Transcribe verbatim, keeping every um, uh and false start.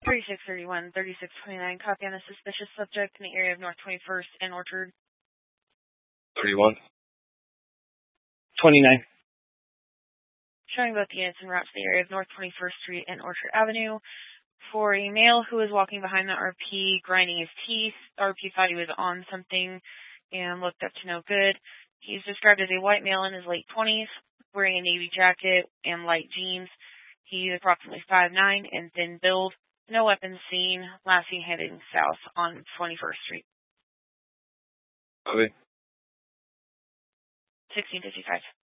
thirty-six thirty-one, thirty-six twenty-nine, copy on a suspicious subject in the area of North twenty-first and Orchard. thirty-one. twenty-nine. Showing both units en route to the area of North twenty-first Street and Orchard Avenue. For a male who was walking behind the R P, grinding his teeth. The R P thought he was on something and looked up to no good. He's described as a white male in his late twenties, wearing a navy jacket and light jeans. He's approximately five nine and thin build. No weapons seen. Last seen heading south on twenty-first Street. Okay. sixteen fifty-five.